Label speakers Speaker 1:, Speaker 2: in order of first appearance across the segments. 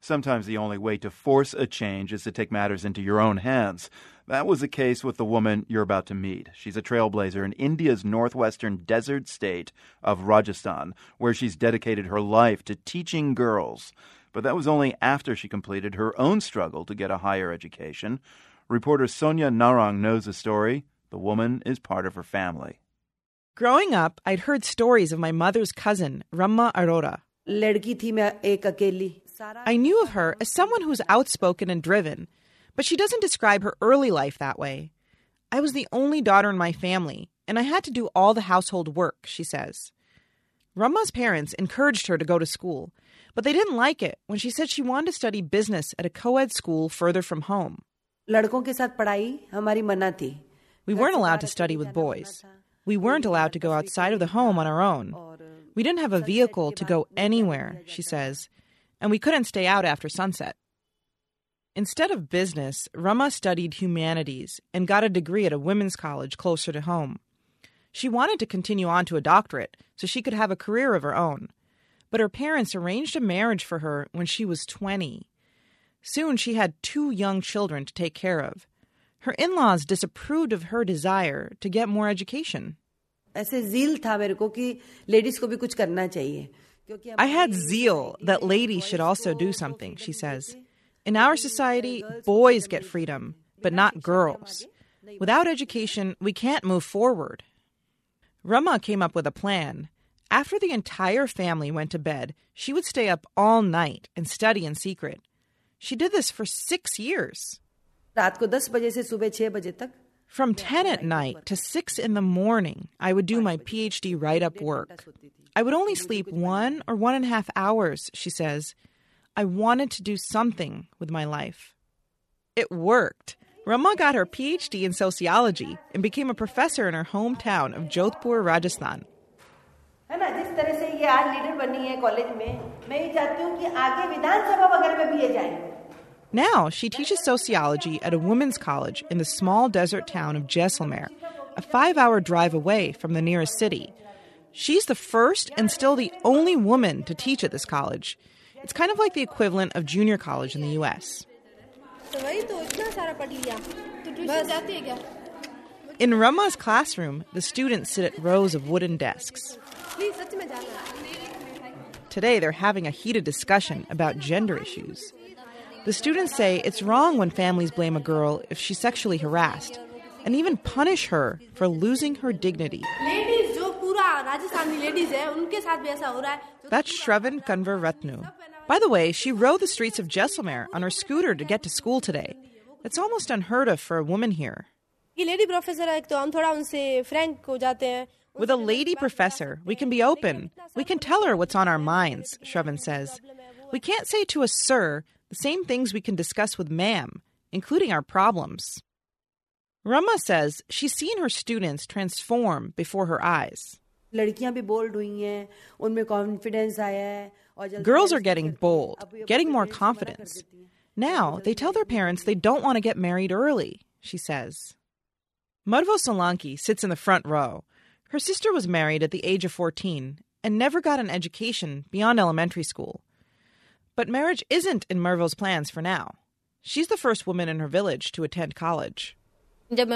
Speaker 1: Sometimes the only way to force a change is to take matters into your own hands. That was the case with the woman you're about to meet. She's a trailblazer in India's northwestern desert state of Rajasthan, where she's dedicated her life to teaching girls. But that was only after she completed her own struggle to get a higher education. Reporter Sonia Narang knows the story. The woman is part of her family.
Speaker 2: Growing up, I'd heard stories of my mother's cousin, Ramma Arora. I knew of her as someone who's outspoken and driven, but she doesn't describe her early life that way. I was the only daughter in my family, and I had to do all the household work, she says. Ramma's parents encouraged her to go to school, but they didn't like it when she said she wanted to study business at a co-ed school further from home. We weren't allowed to study with boys. We weren't allowed to go outside of the home on our own. We didn't have a vehicle to go anywhere, she says, and we couldn't stay out after sunset. Instead of business, Ramma studied humanities and got a degree at a women's college closer to home. She wanted to continue on to a doctorate so she could have a career of her own. But her parents arranged a marriage for her when she was 20. Soon she had 2 young children to take care of. Her in-laws disapproved of her desire to get more education. I had zeal that ladies should also do something, she says. In our society, boys get freedom, but not girls. Without education, we can't move forward. Ramma came up with a plan. After the entire family went to bed, she would stay up all night and study in secret. She did this for 6 years. From 10 at night to 6 in the morning, I would do my PhD write-up work. I would only sleep 1 or 1.5 hours, she says. I wanted to do something with my life. It worked. Ramma got her PhD in sociology and became a professor in her hometown of Jodhpur, Rajasthan. Now she teaches sociology at a women's college in the small desert town of Jaisalmer, a 5-hour drive away from the nearest city. She's the first and still the only woman to teach at this college. It's kind of like the equivalent of junior college in the U.S. In Ramma's classroom, the students sit at rows of wooden desks. Today, they're having a heated discussion about gender issues. The students say it's wrong when families blame a girl if she's sexually harassed, and even punish her for losing her dignity. That's Shravan Kanvar Ratnu. By the way, she rode the streets of Jaisalmer on her scooter to get to school today. It's almost unheard of for a woman here. With a lady professor, we can be open. We can tell her what's on our minds, Shravan says. We can't say to a sir the same things we can discuss with ma'am, including our problems. Ramma says she's seen her students transform before her eyes. Girls are getting bold, getting more confidence. Now they tell their parents they don't want to get married early, she says. Madhva Solanki sits in the front row. Her sister was married at the age of 14 and never got an education beyond elementary school. But marriage isn't in Madhva's plans for now. She's the first woman in her village to attend college. When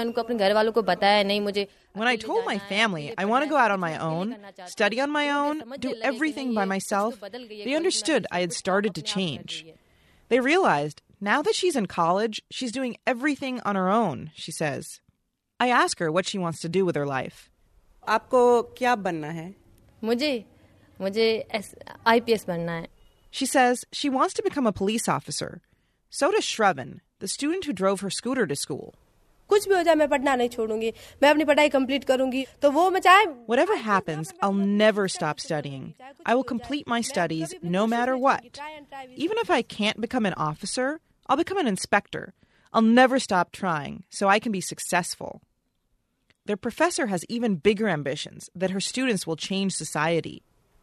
Speaker 2: I told my family I want to go out on my own, study on my own, do everything by myself, they understood I had started to change. They realized now that she's in college, she's doing everything on her own, she says. I ask her what she wants to do with her life.
Speaker 3: आपको क्या बनना है? मुझे IPS बनना है.
Speaker 2: She says she wants to become a police officer. So does Shravan, the student who drove her scooter to school.
Speaker 3: कुछ भी हो जाए मैं पढ़ना नहीं छोड़ूंगी. मैं अपनी पढ़ाई कंप्लीट करूंगी. तो वो मैं चाहे.
Speaker 2: Whatever happens, I'll never stop studying. I will complete my studies no matter what. Even if I can't become an officer, I'll become an inspector. I'll never stop trying so I can be successful. Their professor has even bigger ambitions that her students will change society.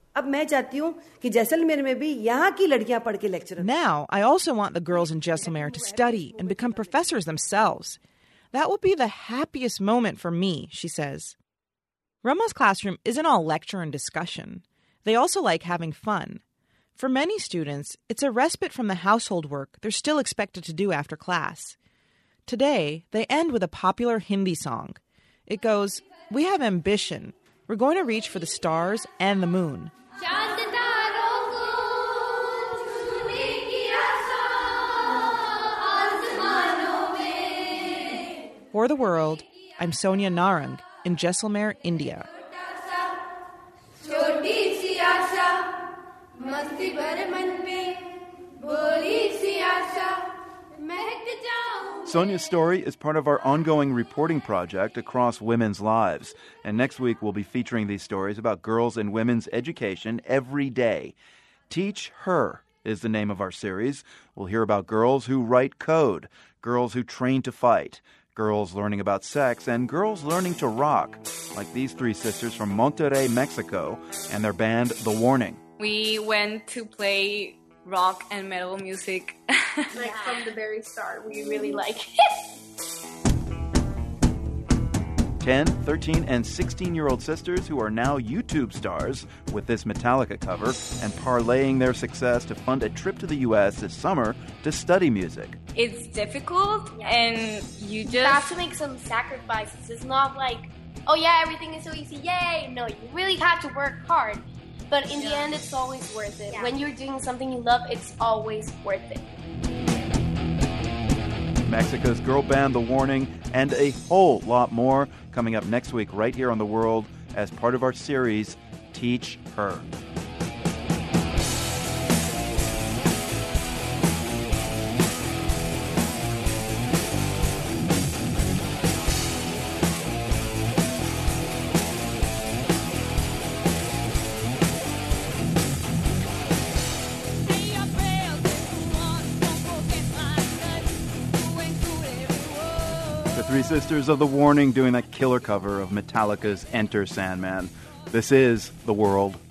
Speaker 2: Now, I also want the girls in Jaisalmer to study and become professors themselves. That will be the happiest moment for me, she says. Ramma's classroom isn't all lecture and discussion. They also like having fun. For many students, it's a respite from the household work they're still expected to do after class. Today, they end with a popular Hindi song. It goes, "We have ambition. We're going to reach for the stars and the moon." For the World, I'm Sonia Narang in Jaisalmer, India.
Speaker 1: Sonia's story is part of our ongoing reporting project across women's lives. And next week, we'll be featuring these stories about girls and women's education every day. Teach Her is the name of our series. We'll hear about girls who write code, girls who train to fight, girls learning about sex, and girls learning to rock, like these three sisters from Monterrey, Mexico, and their band, The Warning.
Speaker 4: We went to play rock and metal music. From the very start, we really like it.
Speaker 1: 10, 13, and 16-year-old sisters who are now YouTube stars with this Metallica cover and parlaying their success to fund a trip to the U.S. this summer to study music.
Speaker 4: It's difficult, and you just
Speaker 5: have to make some sacrifices. It's not like, oh yeah, everything is so easy, yay! No, you really have to work hard. But in the end, it's always worth it. Yeah. When you're doing something you love, it's always worth it.
Speaker 1: Mexico's girl band, The Warning, and a whole lot more coming up next week right here on The World as part of our series, Teach Her. Three sisters of The Warning doing that killer cover of Metallica's Enter Sandman. This is The World.